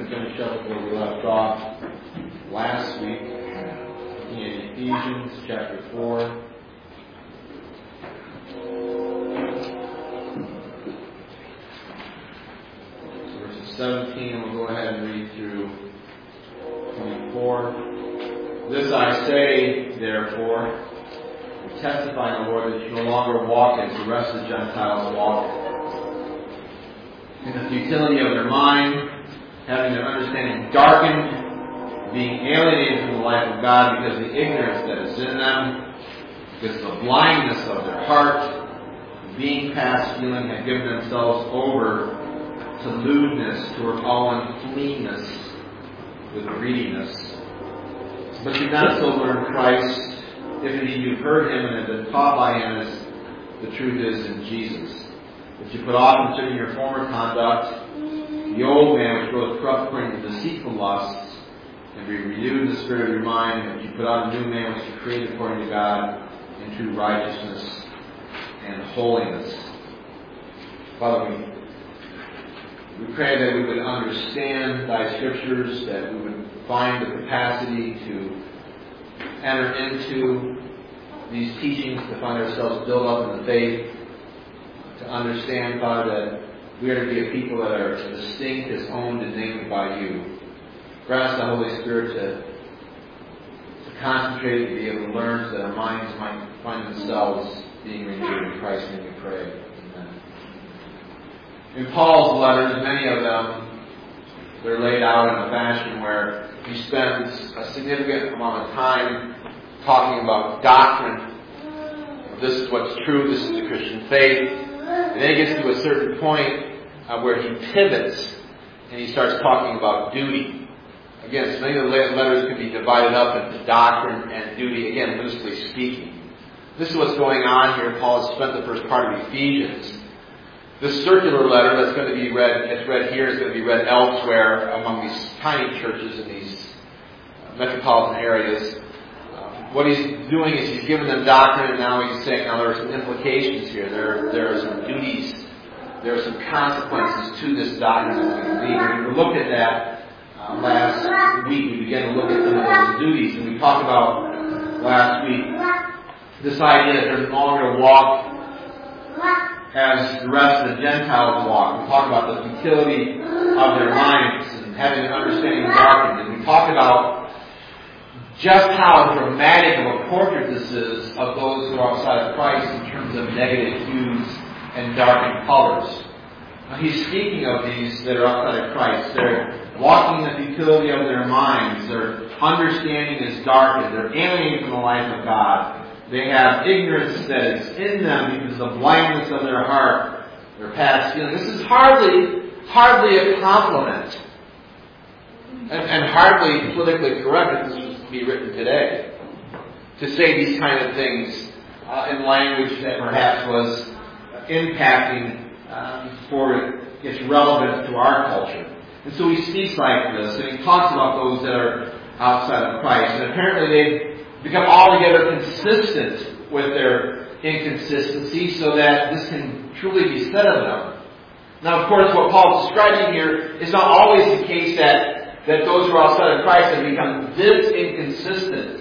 going to finish up where we left off last week, looking at Ephesians chapter 4. So verses 17, we'll go ahead and read through 24. This I say, therefore, testify in the Lord, that you no longer walk as the rest of the Gentiles walk, in the futility of their mind, having their understanding darkened, being alienated from the life of God because of the ignorance that is in them, because of the blindness of their heart, being past feeling, have given themselves over to lewdness, toward all uncleanness with greediness. But you've not so learned Christ, if indeed you've heard Him and have been taught by Him, as the truth is in Jesus. That you put off concerning your former conduct the old man which groweth corrupt according to deceitful lusts, and be renewed in the spirit of your mind, and that you put on a new man which is created according to God in true righteousness and holiness. Father, we pray that we would understand Thy Scriptures, that we would find the capacity to enter into these teachings, to find ourselves built up in the faith, to understand, Father, that we are to be a people that are distinct, as owned and named by You. Grant us the Holy Spirit to concentrate, to be able to learn, so that our minds might find themselves being renewed. In Christ's name we pray. Amen. In Paul's letters, many of them, they're laid out in a fashion where he spends a significant amount of time talking about doctrine. This is what's true, this is the Christian faith. And then he gets to a certain point where he pivots and he starts talking about duty. Again, so many of the letters can be divided up into doctrine and duty, again, loosely speaking. This is what's going on here. Paul has spent the first part of Ephesians. This circular letter that's going to be read, it's read here, is going to be read elsewhere among these tiny churches in these metropolitan areas. What he's doing is he's giving them doctrine, and now he's saying, now there are some implications here. There are some duties. There are some consequences to this doctrine that we read. We looked at that last week. We began to look at some of those duties, and we talked about last week this idea that they're no longer to walk as the rest of the Gentiles walk. We talked about the futility of their minds and having an understanding darkened. And we talked about just how dramatic of a portrait this is of those who are outside of Christ in terms of negative hues and darkened colors. Now, he's speaking of these that are outside of Christ. They're walking in the futility of their minds. Their understanding is darkened. They're alienated from the life of God. They have ignorance that is in them because of the blindness of their heart, their past feeling. This is hardly a compliment. And hardly politically correct if this was to be written today. To say these kind of things in language that perhaps was impacting for its relevance to our culture. And so he speaks like this, and he talks about those that are outside of Christ. And apparently they've become altogether consistent with their inconsistency so that this can truly be said of them. Now, of course, what Paul's describing here is not always the case that those who are outside of Christ have become this inconsistent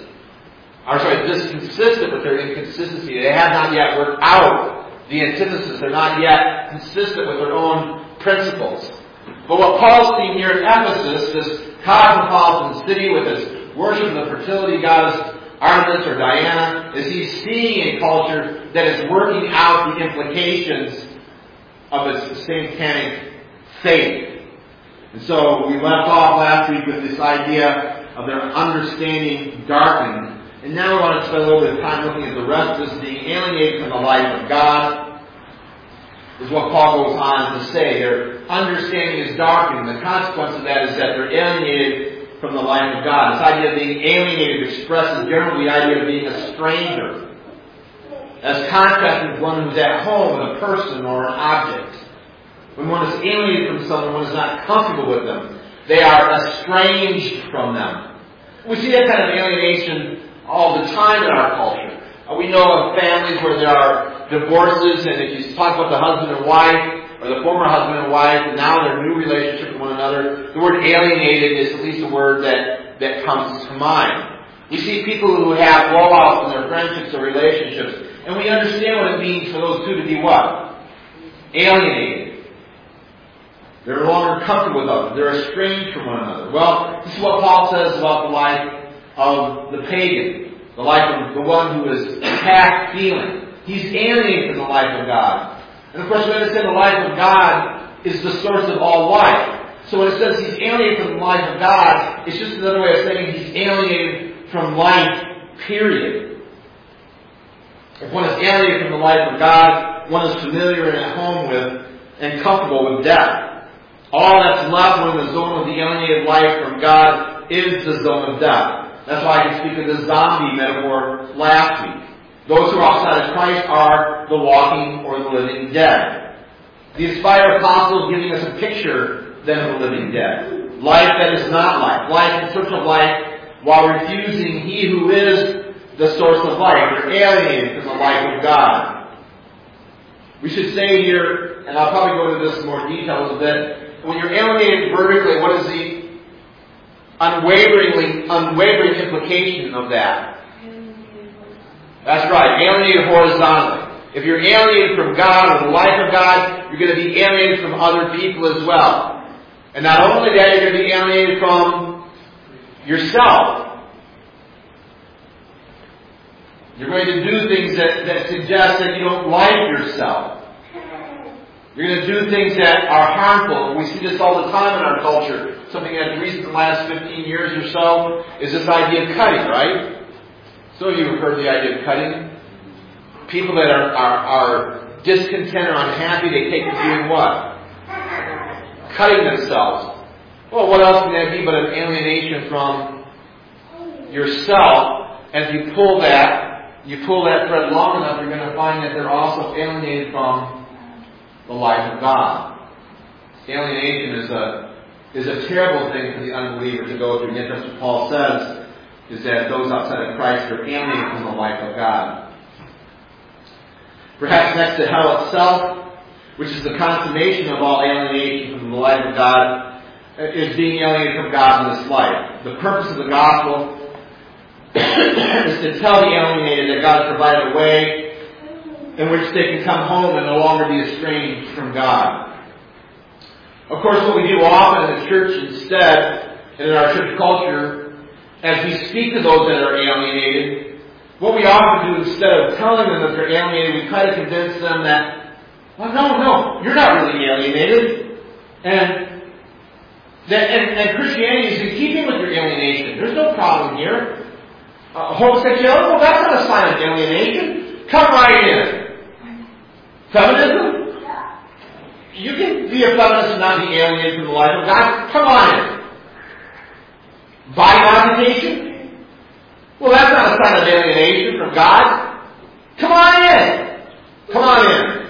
with their inconsistency. They have not yet worked out the antithesis. They're not yet consistent with their own principles. But what Paul's seeing here in Ephesus, this cosmopolitan city with its worship of the fertility goddess Artemis or Diana, is he's seeing a culture that is working out the implications of its satanic faith. And so we left off last week with this idea of their understanding darkened. And now we want to spend a little bit of time looking at the rest of this, being alienated from the life of God, is what Paul goes on to say. Their understanding is darkened. And the consequence of that is that they're alienated from the life of God. This idea of being alienated expresses generally the idea of being a stranger, as contrasted with one who's at home with a person or an object. When one is alienated from someone, one is not comfortable with them. They are estranged from them. We see that kind of alienation all the time in our culture. We know of families where there are divorces, and if you talk about the husband and wife, or the former husband and wife, and now their new relationship with one another. The word alienated is at least a word that comes to mind. We see people who have blowouts in their friendships or relationships, and we understand what it means for those two to be what? Alienated. They're no longer comfortable with others. They're estranged from one another. Well, this is what Paul says about the life of the pagan, the life of the one who is past feeling. He's alienated from the life of God. And of course, we understand the life of God is the source of all life. So when it says he's alienated from the life of God, it's just another way of saying he's alienated from life, period. If one is alienated from the life of God, one is familiar and at home with and comfortable with death. All that's left when the zone of the alienated life from God is the zone of death. That's why I can speak of the zombie metaphor last week. Those who are outside of Christ are the walking or the living dead. The inspired apostle is giving us a picture then of the living dead. Life that is not life. Life in search of life while refusing He who is the source of life. They're alienated from the life of God. We should say here, and I'll probably go into this in more detail a little bit, when you're alienated vertically, what is the unwavering implication of that? That's right, alienated horizontally. If you're alienated from God or the life of God, you're going to be alienated from other people as well. And not only that, you're going to be alienated from yourself. You're going to do things that suggest that you don't like yourself. You're going to do things that are harmful. We see this all the time in our culture. Something that's recent in the last 15 years or so is this idea of cutting, right? Some of you have heard the idea of cutting. People that are discontent or unhappy, they take to doing what? Cutting themselves. Well, what else can that be but an alienation from yourself? As you pull that thread long enough, you're going to find that they're also alienated from the life of God. Alienation is a terrible thing for the unbeliever to go through. And yet that's what Paul says, is that those outside of Christ are alienated from the life of God. Perhaps next to hell itself, which is the consummation of all alienation from the life of God, is being alienated from God in this life. The purpose of the gospel is to tell the alienated that God has provided a way in which they can come home and no longer be estranged from God. Of course, what we do often in the church instead, and in our church culture, as we speak to those that are alienated, what we often do instead of telling them that they're alienated, we try to convince them that, well, no, you're not really alienated. And Christianity is in keeping with your alienation. There's no problem here. Homosexuality, well, that's not a sign of alienation. Come right in. Feminism? You can be a feminist and not be alienated from the life of God. Come on in. Body modification? Well, that's not a sign of alienation from God. Come on in. Come on in.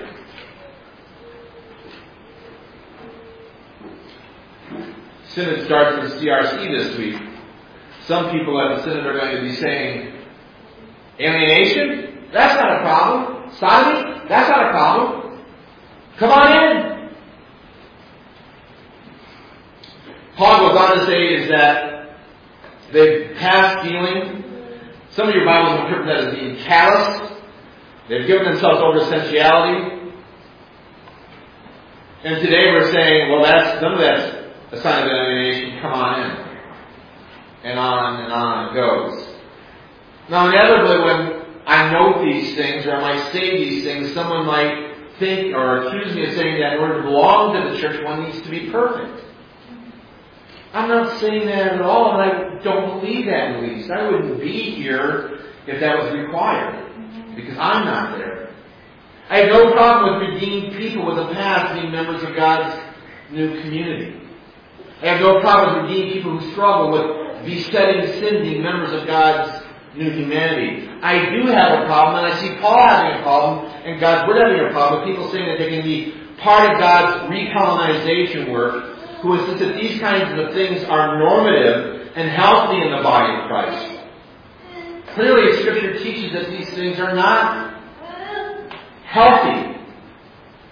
Synod starts in CRC this week. Some people at the Synod are going to be saying, alienation? That's not a problem. Sodomy? That's not a problem. Come on in. Paul goes on to say is that they've passed feeling. Some of your Bibles interpret that as being callous. They've given themselves over to sensuality. And today we're saying, well, none of that's a sign of alienation. Come on in. And on it goes. Now, inevitably, when I note these things, or I might say these things, someone might think or accuse me of saying that in order to belong to the church, one needs to be perfect. I'm not saying that at all, and I don't believe that in the least. I wouldn't be here if that was required, because I'm not there. I have no problem with redeemed people with a past being members of God's new community. I have no problem with redeemed people who struggle with besetting sin being members of God's new humanity. I do have a problem, and I see Paul having a problem, and God's Word having a problem with people saying that they can be part of God's recolonization work, who insists that these kinds of things are normative and healthy in the body of Christ. Clearly, Scripture teaches that these things are not healthy.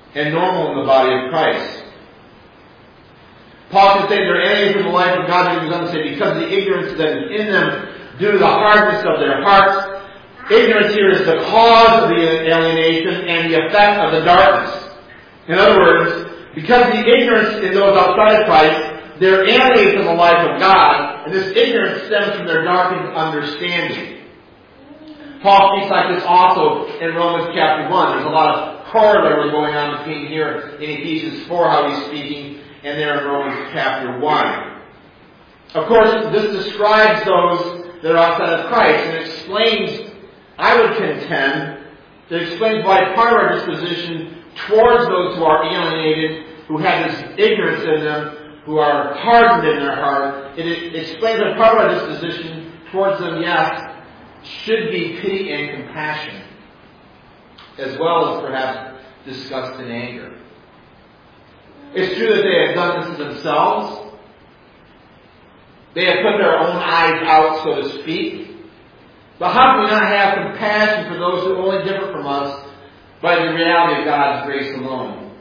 and normal in the body of Christ. Paul can say they're enemies from the life of God, but he goes on to say, because of the ignorance that is in them, due to the hardness of their hearts. Ignorance here is the cause of the alienation and the effect of the darkness. In other words, because of the ignorance in those outside of Christ, they're alienated from the life of God, and this ignorance stems from their darkened understanding. Paul speaks like this also in Romans chapter 1. There's a lot of corollary going on between here in Ephesians 4, how he's speaking, and there in Romans chapter 1. Of course, this describes those that are outside of Christ, and explains, I would contend, it explains why part of our disposition towards those who are alienated, who have this ignorance in them, who are hardened in their heart, it explains that part of our disposition towards them, yes, should be pity and compassion, as well as perhaps disgust and anger. It's true that they have done this to themselves. They have put their own eyes out, so to speak. But how can we not have compassion for those who are only differ from us by the reality of God's grace alone?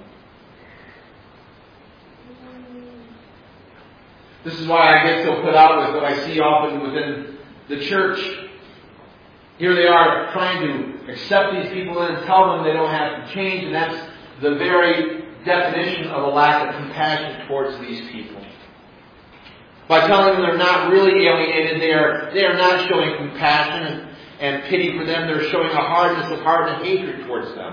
This is why I get so put out with what I see often within the church. Here they are trying to accept these people in and tell them they don't have to change, and that's the very definition of a lack of compassion towards these people. By telling them they're not really alienated, they are not showing compassion and pity for them. They're showing a hardness of heart and hatred towards them.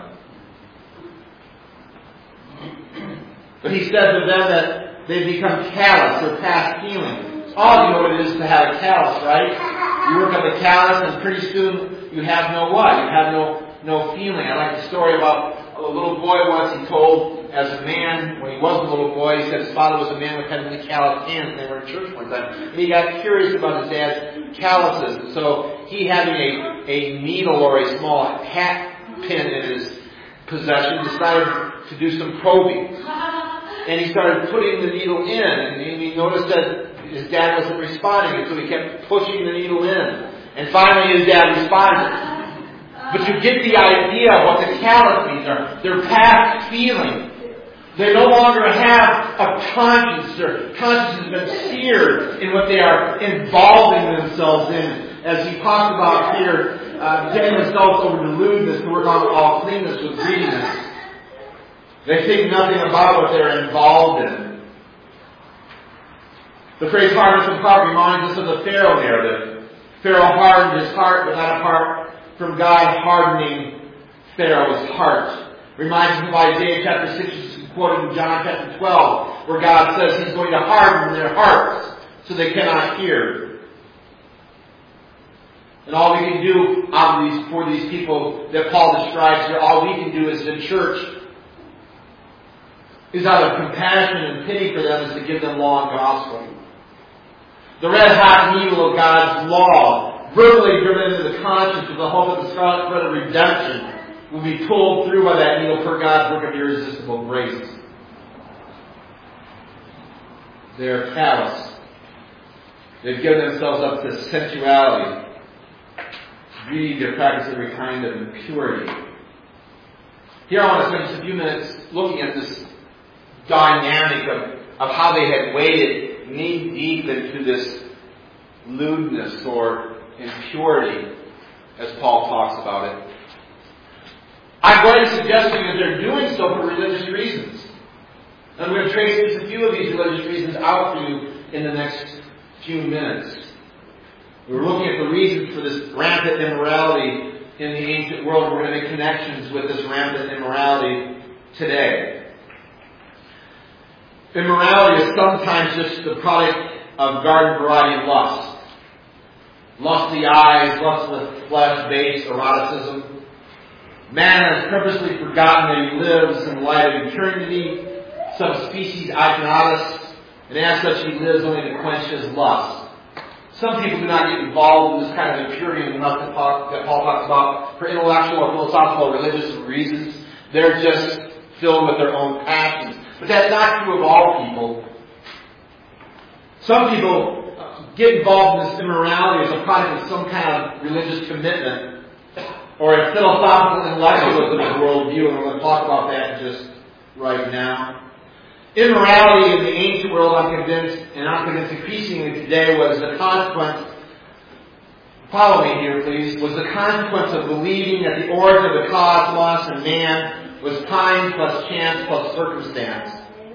But he says of them that they've become callous or past healing. All you know what it is to have a callus, right? You work up a callus and pretty soon you have no what? You have no feeling. I like the story about a little boy once. He told, as a man, when he was a little boy, he said his father was a man with heavily calloused hands, and they were in church one time. And he got curious about his dad's calluses. And so he, having a needle or a small hat pin in his possession, decided to do some probing. And he started putting the needle in, and he noticed that his dad wasn't responding, and so he kept pushing the needle in. And finally his dad responded. But you get the idea of what the calluses are. They're past feeling. They no longer have a conscience. Their conscience has been seared in what they are involving themselves in. As he talks about here, getting themselves over to lewdness to work on all cleanness with greediness. They think nothing about what they're involved in. The phrase hardness of heart reminds us of the Pharaoh narrative. Pharaoh hardened his heart, but not apart from God hardening Pharaoh's heart. Reminds us of Isaiah chapter 6, which is quoted in John chapter 12, where God says He's going to harden their hearts so they cannot hear. And all we can do for these people that Paul describes here, all we can do as the church is out of compassion and pity for them is to give them law and gospel. The red-hot needle of God's law, verbally driven into the conscience with the hope of the scarlet thread of redemption, will be pulled through by that needle per God's work of irresistible grace. They are callous. They've given themselves up to sensuality, greed, to practice every kind of impurity. Here I want to spend just a few minutes looking at this dynamic of how they had waded knee deep into this lewdness or impurity, as Paul talks about it. I'm going to suggest to you that they're doing so for religious reasons. I'm going to trace just a few of these religious reasons out for you in the next few minutes. We're looking at the reasons for this rampant immorality in the ancient world. We're going to make connections with this rampant immorality today. Immorality is sometimes just the product of garden variety lust. Lust of the eyes, lust of the flesh, base, eroticism. Man has purposely forgotten that he lives in light of eternity, some species ignotus, and as such he lives only to quench his lust. Some people do not get involved in this kind of impurity and lust that Paul talks about for intellectual or philosophical or religious reasons. They're just filled with their own passions. But that's not true of all people. Some people get involved in this immorality as a product of some kind of religious commitment or a philosophical intellectualism of worldview, and we're going to talk about that in just right now. Immorality in the ancient world, I'm convinced increasingly today, was the consequence, follow me here please, was the consequence of believing that the origin of the cosmos and man was time plus chance plus circumstance.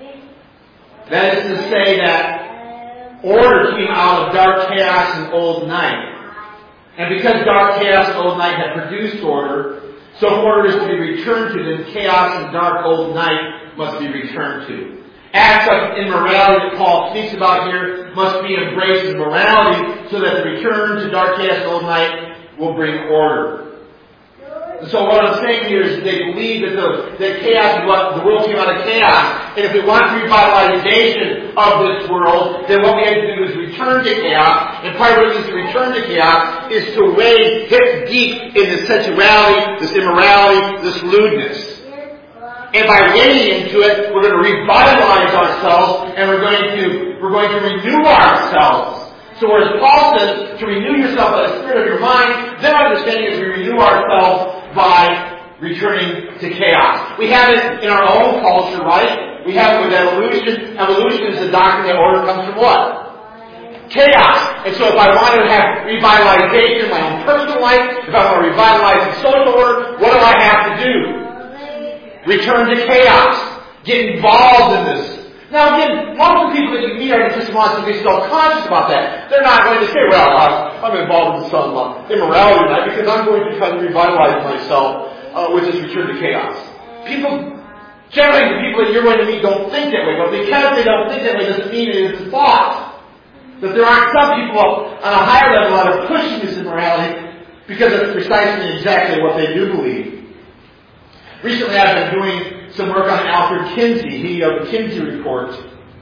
That is to say that order came out of dark chaos and old night. And because dark chaos and old night had produced order, so order is to be returned to, then chaos and dark old night must be returned to. Acts of immorality that Paul speaks about here must be embraced as morality so that the return to dark chaos and old night will bring order. So what I'm saying here is they believe that chaos is what the world came out of chaos. And if we want revitalization of this world, then what we have to do is return to chaos. And part of what it means to return to chaos is to hit deep in this sensuality, this immorality, this lewdness. And by wading into it, we're going to revitalize ourselves and we're going to renew ourselves. So whereas Paul says to renew yourself by the spirit of your mind, their understanding is we renew ourselves by returning to chaos. We have it in our own culture, right? We have it with evolution. Evolution is the doctrine that order comes from what? Chaos. And so if I want to have revitalization in my own personal life, if I want to revitalize the social order, what do I have to do? Return to chaos. Get involved in this. Now again, most of the people that you meet are just want to be self-conscious about that. They're not going to say, well, I'm involved in some immorality tonight because I'm going to try to revitalize myself with this return to chaos. Generally the people that you're going to meet don't think that way. But because they don't think that way doesn't mean it is a thought. That there aren't some people on a higher level that are pushing this immorality because it's precisely exactly what they do believe. Recently I've been doing some work on Alfred Kinsey. He of the Kinsey Report.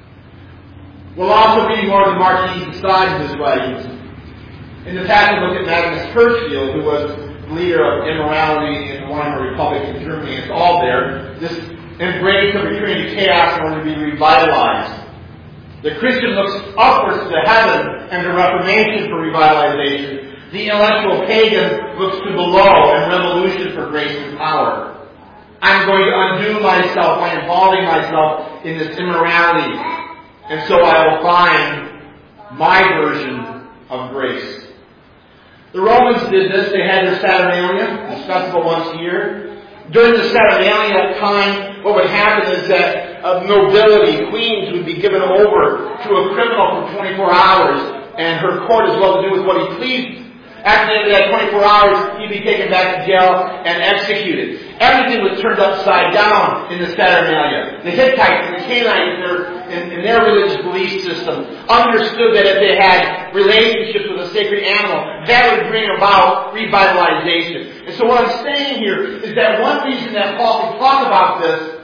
We'll also read more of the Marquis de Sade's writings. In the past we looked at Magnus Hirschfeld, who was the leader of immorality in the Weimar Republic in Germany. It's all there. This embrace of returning to chaos in order to be revitalized. The Christian looks upwards to heaven and to Reformation for revitalization. The intellectual pagan looks to below and revolution for grace and power. I'm going to undo myself by involving myself in this immorality. And so I will find my version of grace. The Romans did this. They had their Saturnalia, this festival once a year. During the Saturnalia time, what would happen is that nobility, queens, would be given over to a criminal for 24 hours, and her court is well to do with what he pleased. After the end of that 24 hours, he'd be taken back to jail and executed. Everything was turned upside down in the Saturnalia. The Hittites and the Canaanites, in their religious belief system, understood that if they had relationships with a sacred animal, that would bring about revitalization. And so what I'm saying here is that one reason that Paul can talk about this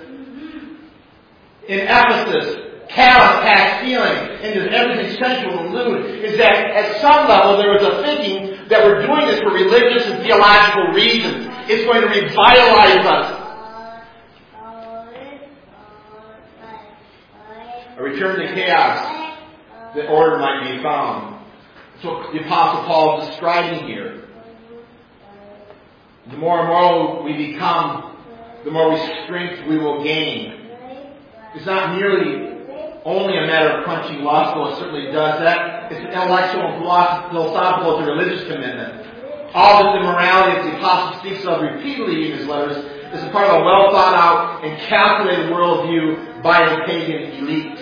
in Ephesus, callous past feeling, into everything sensual and lewd, is that at some level there was a thinking that we're doing this for religious and theological reasons. It's going to revitalize us. A return to chaos, that order might be found. That's what the Apostle Paul is describing here. The more immoral we become, the more strength we will gain. It's not merely only a matter of quenching lust, though it certainly does that. It's an intellectual and philosophical, it's a religious commitment. All this immorality that the Apostle speaks of repeatedly in his letters is a part of a well thought out and calculated worldview by a pagan elite.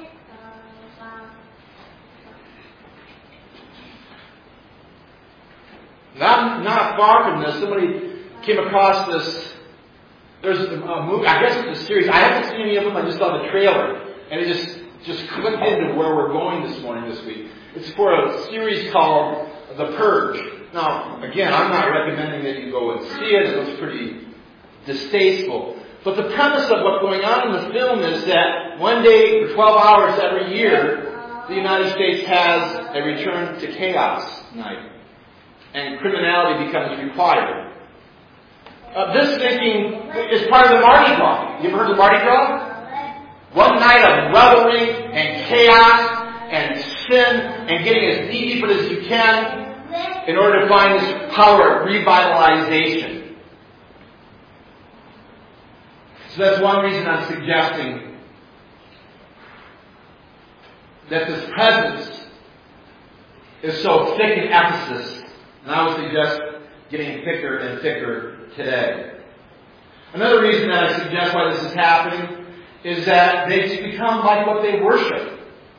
Not far from this, somebody came across this. There's a movie, I guess it's a series. I haven't seen any of them, I just saw the trailer. And it just clicked into where we're going this week. It's for a series called The Purge. Now, again, I'm not recommending that you go and see it. It looks pretty distasteful. But the premise of what's going on in the film is that one day for 12 hours every year, the United States has a return to chaos night. And criminality becomes required. This thinking is part of the Mardi Gras. You ever heard of Mardi Gras? One night of revelry and chaos and sin and getting as deep as you can in order to find this power of revitalization. So that's one reason I'm suggesting that this presence is so thick in Ephesus, and I would suggest getting thicker and thicker today. Another reason that I suggest why this is happening is that they've become like what they worship.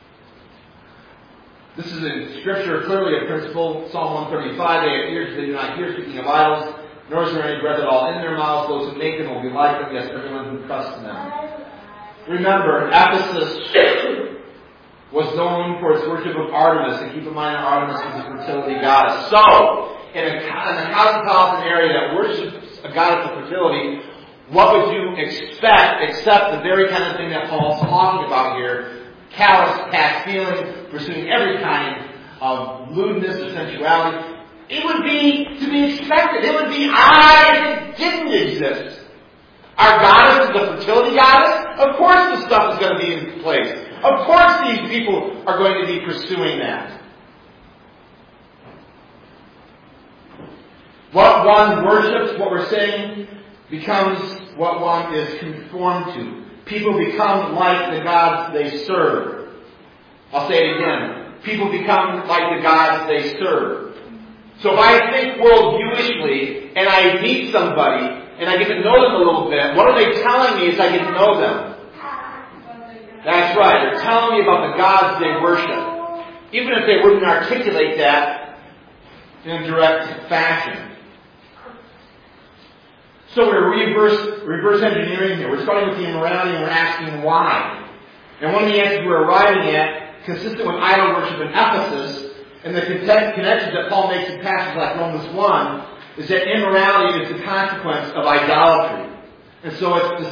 This is in Scripture clearly a principle. Psalm 135, they have ears, they do not hear, speaking of idols, nor is there any breath at all in their mouths. Those who make them will be like them, yes, everyone who trusts in them. Remember, Ephesus was known for its worship of Artemis, and keep in mind Artemis was a fertility goddess. So, in a cosmopolitan area that worships a goddess of fertility, what would you expect except the very kind of thing that Paul's talking about here? Callous, past feeling, pursuing every kind of lewdness or sensuality. It would be to be expected. It would be odd if it didn't exist. Our goddess is a fertility goddess. Of course this stuff is going to be in place. Of course these people are going to be pursuing that. What one worships, what we're saying, becomes what one is conformed to. People become like the gods they serve. I'll say it again. People become like the gods they serve. So if I think worldviewishly and I meet somebody and I get to know them a little bit, what are they telling me as I get to know them? That's right. They're telling me about the gods they worship. Even if they wouldn't articulate that in a direct fashion. So we're reverse engineering here. We're starting with the immorality and we're asking why. And one of the answers we're arriving at, consistent with idol worship in Ephesus, and the connections that Paul makes in passages like Romans 1, is that immorality is the consequence of idolatry. And so it's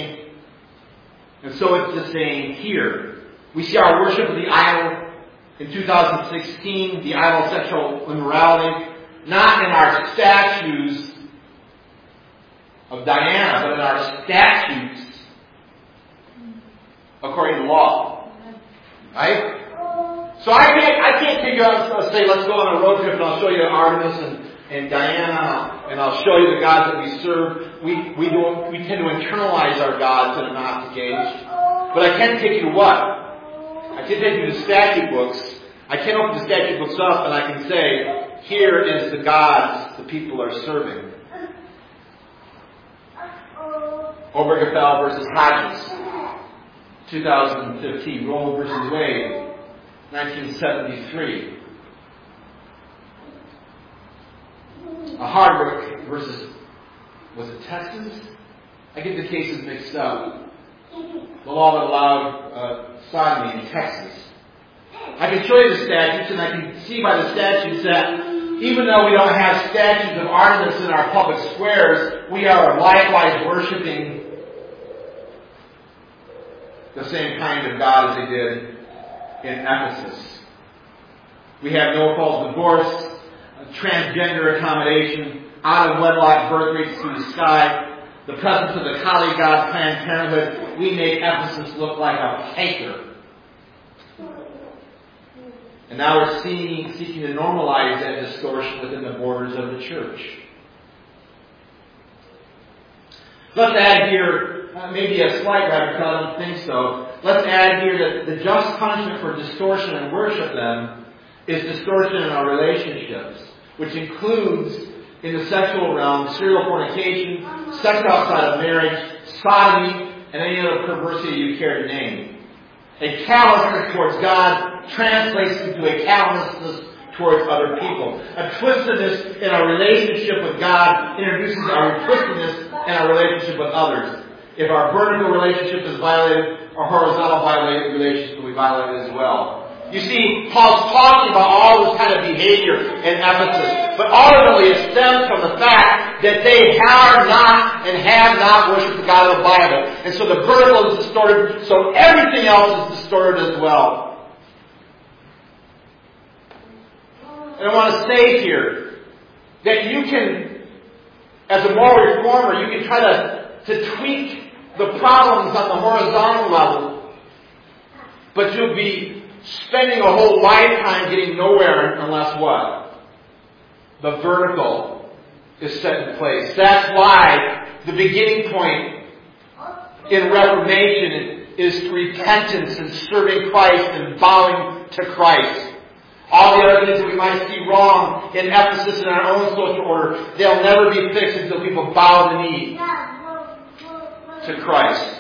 the same here. We see our worship of the idol in 2016, the idol of sexual immorality, not in our statues of Diana, but in our statutes according to law. Right? So I can't take you out and say, let's go on a road trip and I'll show you Artemis and Diana and I'll show you the gods that we serve. We tend to internalize our gods that are not engaged. But I can take you to what? I can take you to statute books. I can open the statute books up and I can say, here is the gods the people are serving. Obergefell versus Hodges, 2015. Roe versus Wade, 1973. Hardwick versus, was it Texas? I get the cases mixed up. The law that allowed sodomy in Texas. I can show you the statutes, and I can see by the statutes that even though we don't have statues of Artemis in our public squares, we are likewise worshiping the same kind of God as they did in Ephesus. We have no-fault divorce, transgender accommodation, out-of-wedlock birth rates through the sky, the presence of the Kali god Planned Parenthood. We make Ephesus look like a hiker. And now we're seeking to normalize that distortion within the borders of the church. Let's add here, maybe a slight radical, I don't think so. Let's add here that the just punishment for distortion in worship then is distortion in our relationships, which includes in the sexual realm serial fornication, sex outside of marriage, sodomy, and any other perversity you care to name. A callousness towards God translates into a callousness towards other people. A twistedness in our relationship with God introduces our twistedness in our relationship with others. If our vertical relationship is violated, our horizontal relationship will be violated as well. You see, Paul's talking about all this kind of behavior in Ephesus, but ultimately it stems from the fact that they are not and have not worshipped the God of the Bible. And so the vertical is distorted, so everything else is distorted as well. And I want to say here that you can, as a moral reformer, you can try to tweak the problems on the horizontal level, but you'll be spending a whole lifetime getting nowhere unless what? The vertical is set in place. That's why the beginning point in Reformation is repentance and serving Christ and bowing to Christ. All the other things that we might see wrong in Ephesus and our own social order, they'll never be fixed until people bow the knee to Christ.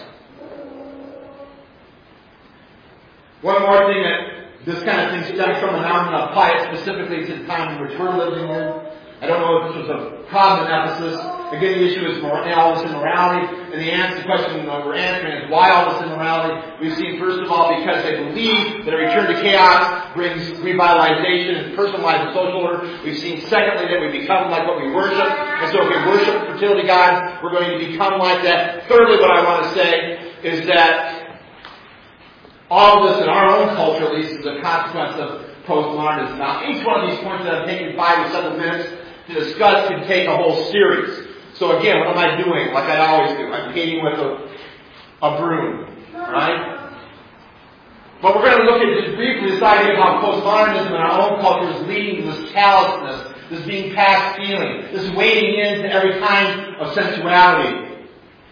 One more thing that this kind of thing stems from, and I'm going to apply it specifically to the time in which we're living in. I don't know if this was a problem in Ephesus. Again, the issue is all this immorality. And the question that we're answering is why all this immorality? We've seen, first of all, because they believe that a return to chaos brings revitalization and personalized social order. We've seen, secondly, that we become like what we worship. And so if we worship fertility gods, we're going to become like that. Thirdly, what I want to say is that all of this in our own culture, at least, is a consequence of postmodernism. Now, each one of these points that I've taken 5 or 7 minutes to discuss can take a whole series. So again, what am I doing? Like I always do. I'm painting with a broom. Right? But we're going to look at just briefly this idea of how postmodernism in our own culture is leading to this callousness, this being past feeling, this wading into every kind of sensuality.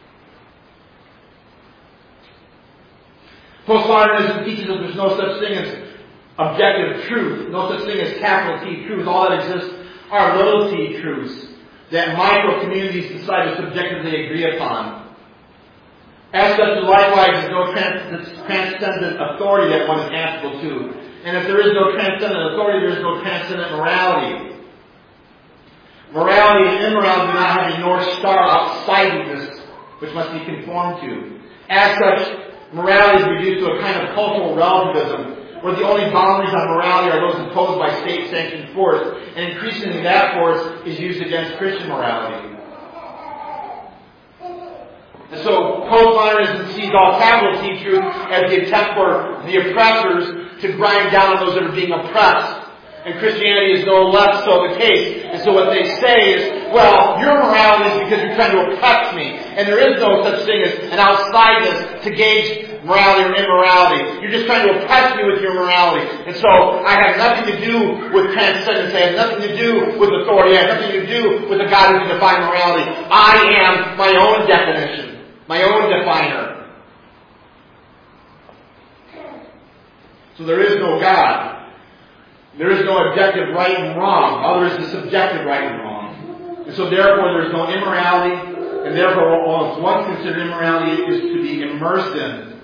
Postmodernism teaches that there's no such thing as objective truth, no such thing as capital T truth. All that exists are little t truths that micro-communities decide to subjectively agree upon. As such, likewise, there's no transcendent authority that one is answerable to. And if there is no transcendent authority, there is no transcendent morality. Morality and immorality do not have a North Star outside of this, which must be conformed to. As such, morality is reduced to a kind of cultural relativism, where the only boundaries on morality are those imposed by state-sanctioned force, and increasingly that force is used against Christian morality. And so, postmodernism sees all capital T truth as the attempt for the oppressors to grind down on those that are being oppressed. And Christianity is no less so the case. And so what they say is, well, your morality is because you're trying to oppress me. And there is no such thing as an outsideness to gauge morality or immorality. You're just trying to oppress me with your morality. And so I have nothing to do with transcendence. I have nothing to do with authority. I have nothing to do with the God who can define morality. I am my own definition, my own definer. So there is no God. There is no objective right and wrong. Other is the subjective right and wrong. And so therefore there is no immorality. And therefore what one considered immorality is to be immersed in.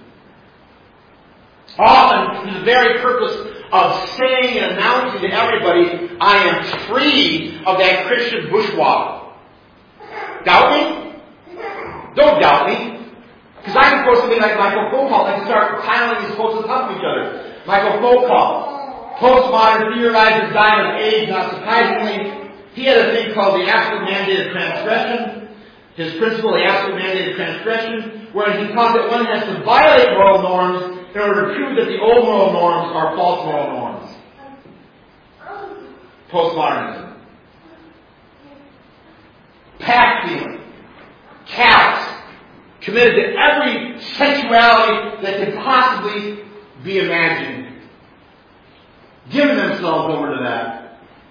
Often, for the very purpose of saying and announcing to everybody, I am free of that Christian bourgeois. Doubt me? Don't doubt me. Because I can quote something like Michael Foucault. I can start piling these quotes on top of each other. Michael Foucault, postmodern theorized design of age, not surprisingly, he had a thing called the absolute mandated transgression. His principle, the absolute mandated transgression, where he taught that one has to violate moral norms in order to prove that the old moral norms are false moral norms. Postmodernism. Past feeling. Callous. Committed to every sensuality that could possibly be imagined. Giving themselves over to that.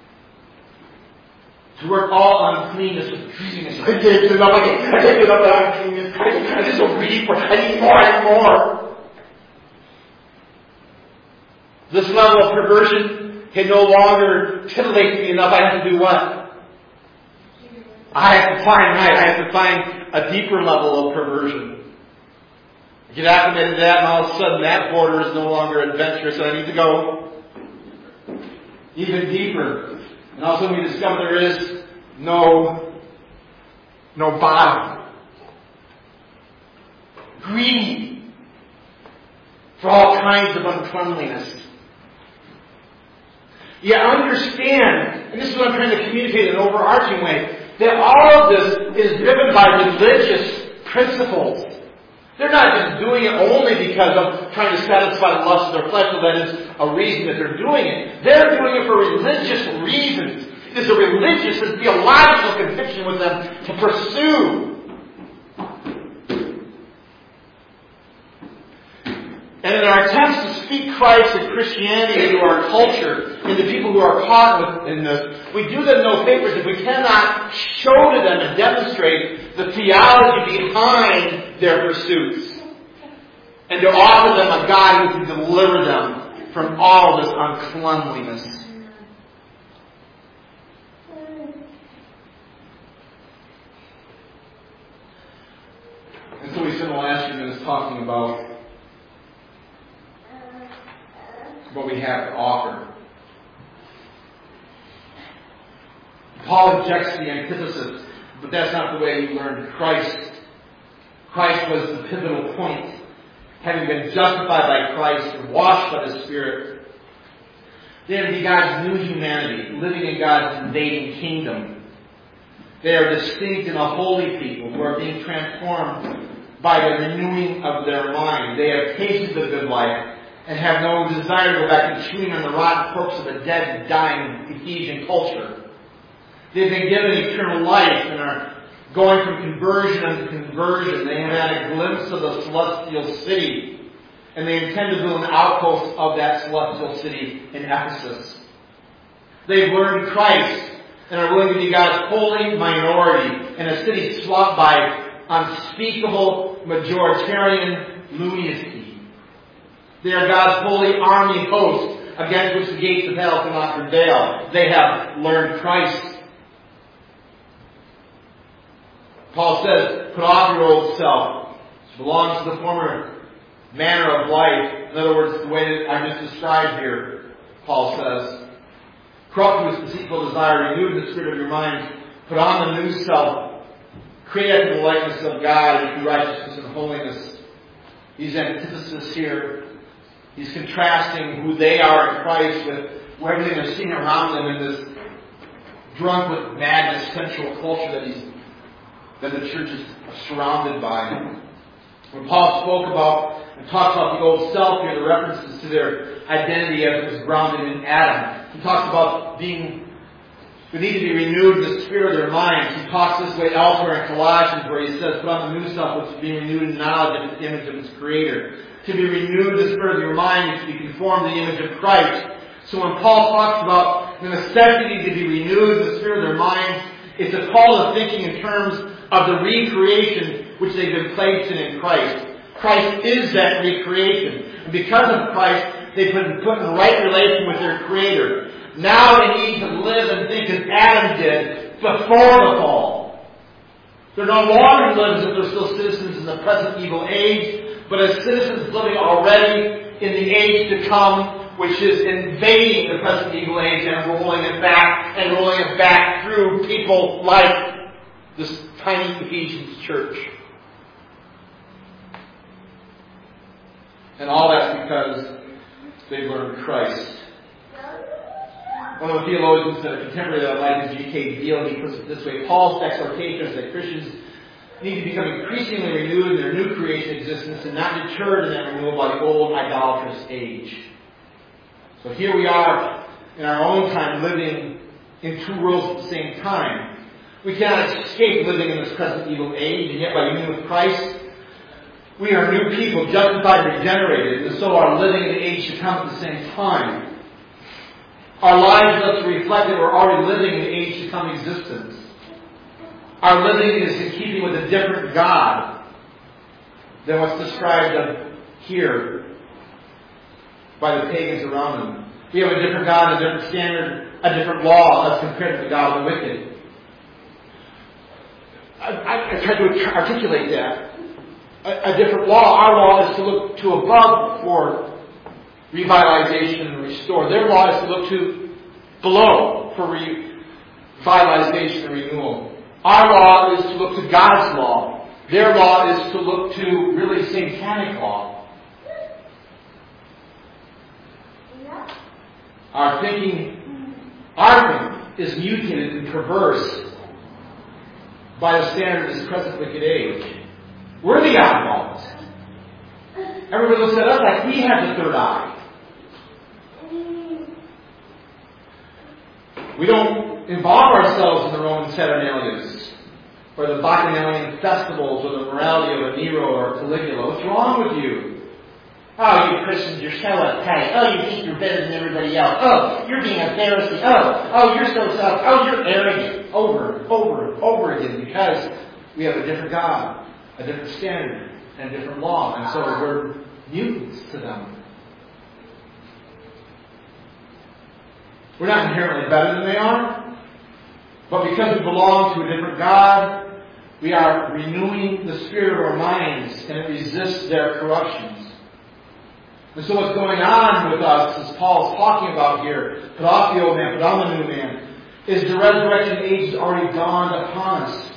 To work all uncleanness with greediness. I can't get enough. I can't get enough of that uncleanness. I'm just so greedy for it. I need more and more. This level of perversion can no longer titillate me enough. I have to do what? I have to find a deeper level of perversion. I get acclimated to that, and all of a sudden that border is no longer adventurous, and I need to go even deeper. And all of a sudden we discover there is no bottom. Greed for all kinds of uncleanliness. You understand, and this is what I'm trying to communicate in an overarching way, that all of this is driven by religious principles. They're not just doing it only because of trying to satisfy the lust of their flesh, so that is a reason that they're doing it. They're doing it for religious reasons. It is a religious and theological conviction with them to pursue. And in our attempts to speak Christ and Christianity into our culture, into people who are caught in this, we do them no favors if we cannot show to them and demonstrate the theology behind their pursuits. And to offer them a God who can deliver them from all this uncleanliness. And so we spent the last few minutes talking about what we have to offer. Paul objects to the antithesis, but that's not the way you learned Christ. Christ was the pivotal point. Having been justified by Christ and washed by the Spirit, they are to be God's new humanity, living in God's invading kingdom. They are distinct and a holy people who are being transformed by the renewing of their mind. They have tasted the good life and have no desire to go back and chewing on the rotten corpse of a dead and dying Ephesian culture. They've been given eternal life and are going from conversion unto conversion. They have had a glimpse of the celestial city, and they intend to build an outpost of that celestial city in Ephesus. They've learned Christ and are willing to be God's holy minority in a city swamped by unspeakable majoritarian lunacy. They are God's holy army host against which the gates of hell cannot prevail. They have learned Christ. Paul says, put off your old self. It belongs to the former manner of life. In other words, the way that I just described here, Paul says. Corrupt with deceitful desire, renew the spirit of your mind. Put on the new self. Created in the likeness of God in true righteousness and holiness. He's antithesis here. He's contrasting who they are in Christ with everything they're seeing around them in this drunk with madness sensual culture that the church is surrounded by. When Paul spoke about and talks about the old self here, the references to their identity as it was grounded in Adam. He talks about they need to be renewed in the spirit of their minds. He talks this way elsewhere in Colossians where he says, put on the new self which is being renewed in knowledge of the image of its Creator. To be renewed in the spirit of your mind is to be conformed to the image of Christ. So when Paul talks about the necessity to be renewed in the spirit of their minds, it's a call to thinking in terms of the recreation which they've been placed in Christ. Christ is that recreation. And because of Christ, they've been put in right relation with their Creator. Now they need to live and think as Adam did before the fall. They're no longer living as if they're still citizens in the present evil age, but as citizens living already in the age to come, which is invading the present evil age and rolling it back through people like this tiny Ephesians church. And all that's because they've learned Christ. One of the theologians that are contemporary that I like is G.K. Beale. He puts it this way: Paul's exhortation is that Christians need to become increasingly renewed in their new creation existence and not deterred in that renewal by the old idolatrous age. So here we are in our own time living in two worlds at the same time. We cannot escape living in this present evil age, and yet by union with Christ, we are new people, justified and regenerated, and so are living in the age to come at the same time. Our lives must reflect that we're already living in the age to come existence. Our living is in keeping with a different God than what's described of here by the pagans around them. We have a different God, a different standard, a different law as compared to the God of the wicked. I tried to articulate that. A different law. Our law is to look to above for revitalization and restore. Their law is to look to below for revitalization and renewal. Our law is to look to God's law. Their law is to look to really satanic law. Our thinking is mutated and perverse by the standard of this present wicked age. We're the oddballs. Everybody looks at us like we have the third eye. We don't involve ourselves in the Roman Saturnalias or the Bacchanalian festivals or the morality of a Nero or Caligula. What's wrong with you? Oh, you Christians, you're so uptight. Oh, you think you're better than everybody else. Oh, you're being a Pharisee. Oh, you're so tough. Oh, you're arrogant. Over and over again, because we have a different God, a different standard. and a different law. And so we're mutants to them. We're not inherently better than they are, but because we belong to a different God, we are renewing the spirit of our minds, and it resists their corruptions. And so what's going on with us, as Paul's talking about here, put off the old man, put on the new man, is the resurrection age has already dawned upon us.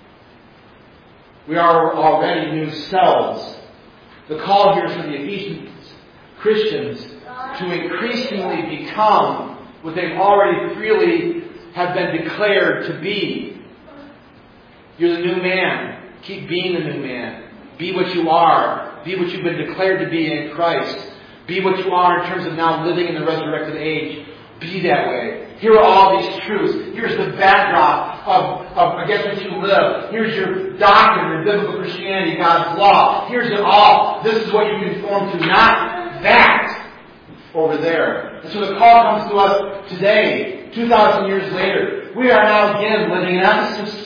We are already new selves. The call here is for the Ephesian Christians to increasingly become what they've already freely have been declared to be. You're the new man. Keep being the new man. Be what you are. Be what you've been declared to be in Christ. Be what you are in terms of now living in the resurrected age. Be that way. Here are all these truths. Here's the backdrop of against which you live. Here's your doctrine in biblical Christianity, God's law. Here's it all. This is what you conform to, not that over there. And so the call comes to us today, 2,000 years later. We are now again living in Ephesus.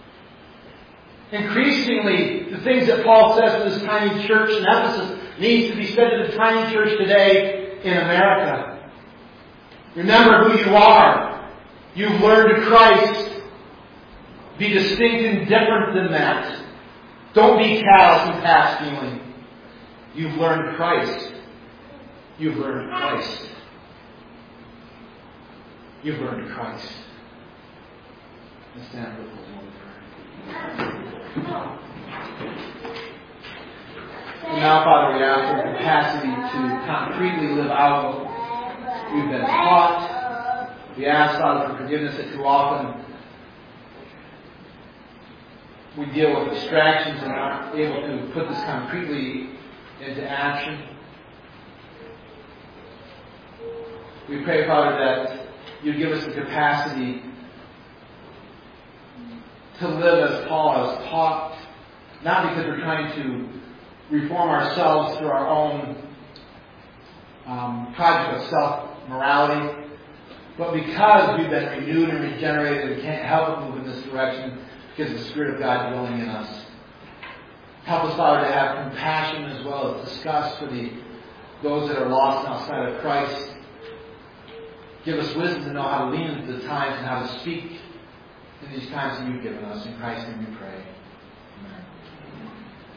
Increasingly, the things that Paul says to this tiny church in Ephesus needs to be said to the tiny church today in America. Remember who you are. You've learned to Christ. Be distinct and different than that. Don't be callous and past feeling. You've learned Christ. You've learned Christ. You've learned Christ. Let's stand for the Lord prayer. And now, Father, we ask for capacity to concretely live out what we've been taught. We ask, Father, for forgiveness that too often we deal with distractions and aren't able to put this concretely into action. We pray, Father, that you give us the capacity to live as Paul has taught, not because we're trying to reform ourselves through our own project of self-morality, but because we've been renewed and regenerated and can't help but move in this direction because of the Spirit of God dwelling in us. Help us, Father, to have compassion as well as disgust for those that are lost and outside of Christ. Give us wisdom to know how to lean into the times and how to speak in these times that you've given us. In Christ's name we pray. Amen.